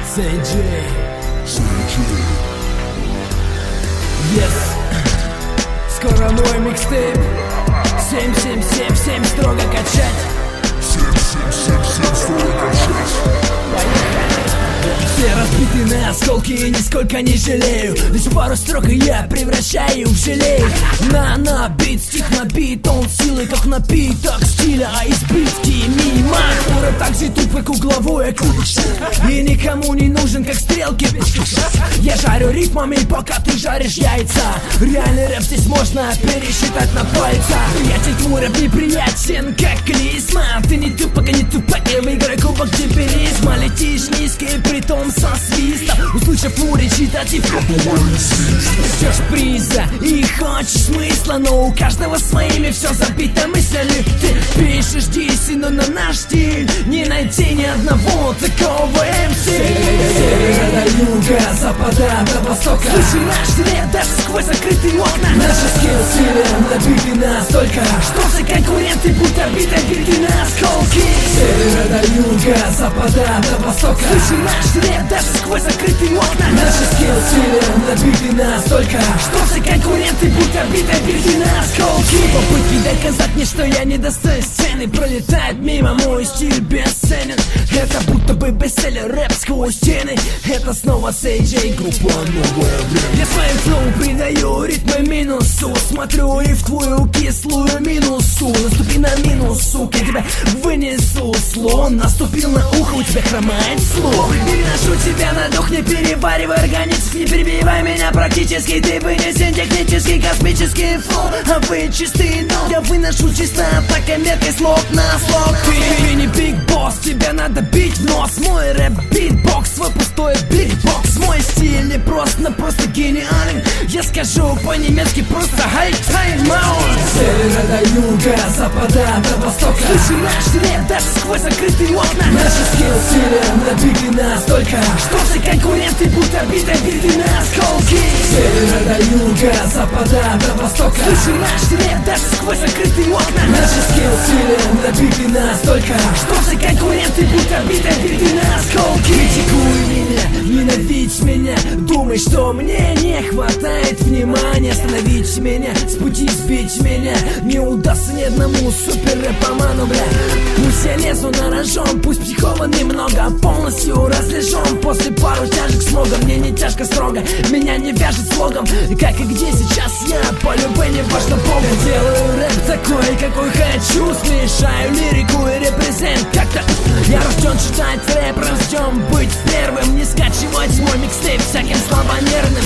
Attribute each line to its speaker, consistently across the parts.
Speaker 1: Сейджей. Yes. Скоро мой микстейп. 7-7-7-7 строго качать.
Speaker 2: 7-7-7-7 строго качать.
Speaker 1: Все разбиты на осколки и нисколько не жалею. Лишь пару строк и я превращаю в желей. На бит, стих набит, он силой как напиток стиля, а избытки мимо. Ура так же туп, как угловое ключ. И никому не нужен, как стрелки. Я жарю ритмами, пока ты жаришь яйца. Реальный рэп здесь можно пересчитать на пальцах. Приятель, твой рэп неприятен, как клизма. Ты не тупак, а не тупак, я выиграю кубок дебилизма. Летишь низко и притом со свистом. Услышав мой речитатив, ждешь приза и хочешь смысла. Но у каждого своими все забито мыслями. Ты пишешь диси, но на наш стиль не найти ни одного такого МС. Севера до юга, запада до востока. Слушай наш рэп даже сквозь закрытые окна. Наши скиллсили набиты настолько, что все конкуренты будто биты на осколки. Севера до юга, запада до востока. Слушай наш рэп даже сквозь закрытые окна. Наши скиллсили набиты настолько, что все конкуренты будто биты на осколки. Попытки доказать мне, что я не достаю сцены, пролетает мимо, мой стиль бесценен. Это будто бы бестселлер, рэп сквозь стены. Это снова Сейджей, группа Новое Время. Я своим флоу придаю ритмы минусу. Смотрю и в твою кислую минусу. Наступи на минус, сука, я тебя вынесу. Слон наступил на ухо, у тебя хромает слух. Переношу тебя на дух, не переваривай органически. Не перебивай меня практически. Ты вынесен технический, космический флоу. А вы чистый, но я выношу чисто атакой, меркой слог на слог. Ты не биг босс, тебя надо бить в нос. Мой рэп битбокс, свой пустой битбокс. Мой стиль не просто гениален. Я скажу по-немецки просто high time out. Севера до юга, запада до востока. Слушай наш рэп даже сквозь закрытые окна. Наши скиллсили набиты настолько, что все конкуренты будто биты на осколки. Севера до юга, запада до востока. Слушай наш рэп даже сквозь закрытые окна. Наши скиллсили набиты настолько, что все конкуренты будто биты на осколки. Критикуй меня, ненавидь меня, думай, что мне не хватает внимания. Остановить меня, с пути сбить меня не удастся ни одному супер-рэпоману, бля. Пусть я лезу на рожон, пусть психован немного, полностью разлежен после пару тяжек смога. Мне не тяжко строго, меня не вяжет слогом. Как и где сейчас я, по любой не важно богу. Я делаю рэп такой, какой хочу, смешаю лирику и репрезент как-то. Я рожден читать рэп, рожден быть первым. Не скачивать мой микстейп всяким слабонервным.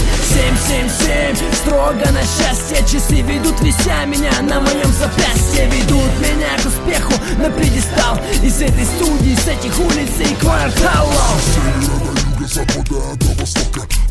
Speaker 1: 7-7-7, строго на счастье. Часы ведут, вися меня на моем запястье. Ведут меня к успеху на пьедестал. Из этой студии, с этих улиц и кварталов.
Speaker 2: Севера до юга, запада до востока.